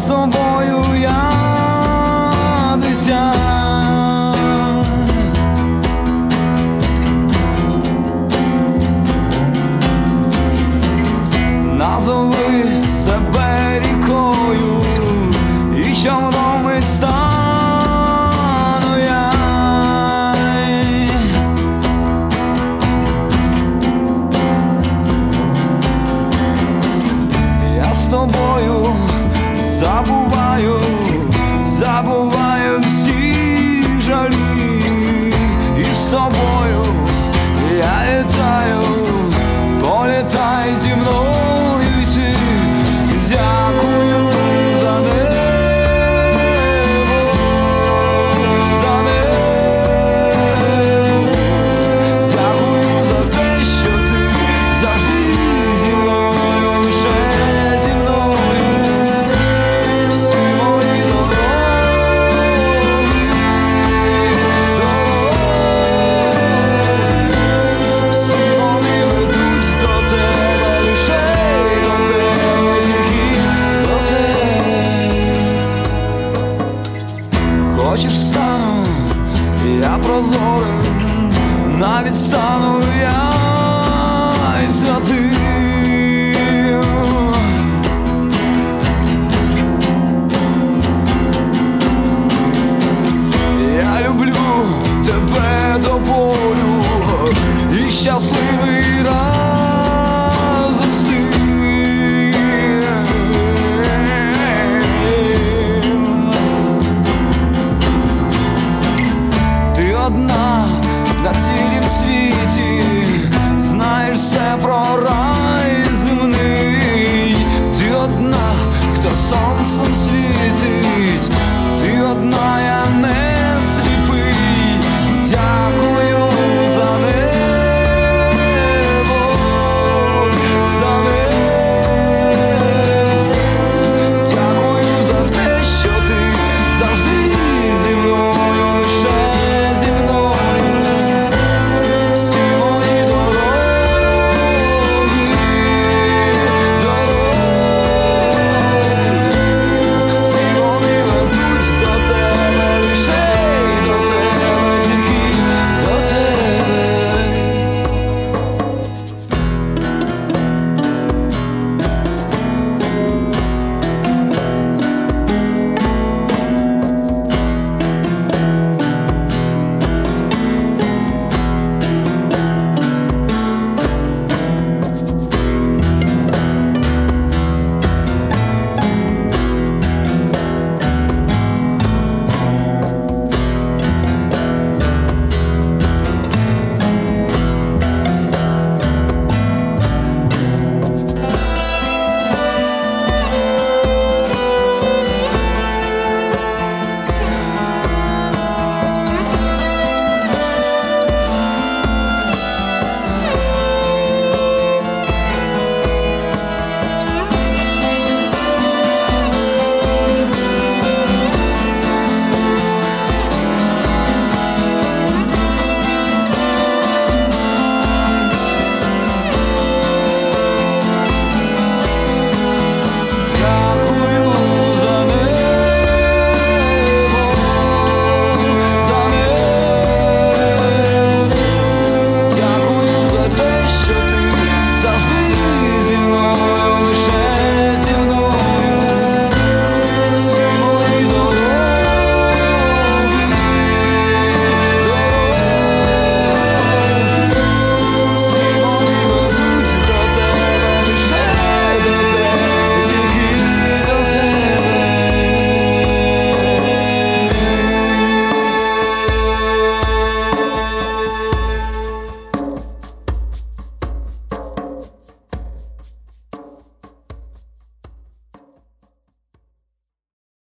тобою, я дитя. Назови себе рікою, і човном мить стану я. Я з тобою забуваю всі жалі, і з тобою я літаю, політай зі мною. Дякую за небо, за небо. Дякую за те, що ти завжди зі мною, лише зі мною. Всі мої дороги, всі вони ведуть до тебе, лише до тебе. Хочеш, стану я прозорим, навіть стану я й святим. Я люблю тебе до болю і щасливий разом з тим. Одна на цілім світі, знаєш все про рай земний. Ти одна, хто сонцем світить, ти одна, я не